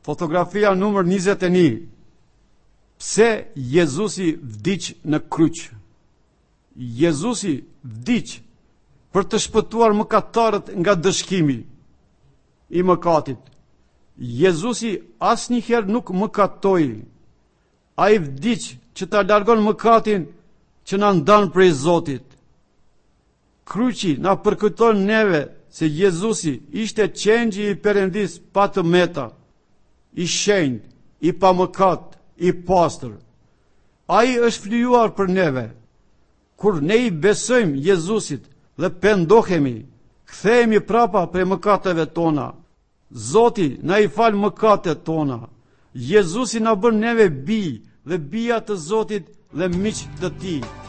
Fotografia numër 21. Pse Jezusi vdiq në kryq? Jezusi vdiq për të shpëtuar mëkatarët nga dëshkimi i mëkatit. Jezusi asnjëherë nuk mëkatoi. Ai vdiq që ta largon mëkatin që na ndan prej Zotit. Kryqi na përkujton neve se Jezusi ishte qengji i Perëndis pa të meta, i shenjtë, i pa mëkat, i pastër. Ai është flijuar për neve. Kur ne i besojmë Jezusit dhe pendohemi, kthehemi prapa prej mëkateve tona. Zoti na i fal mëkatet tona. Jezusi na bën neve bij dhe bija të Zotit dhe miq të Tij.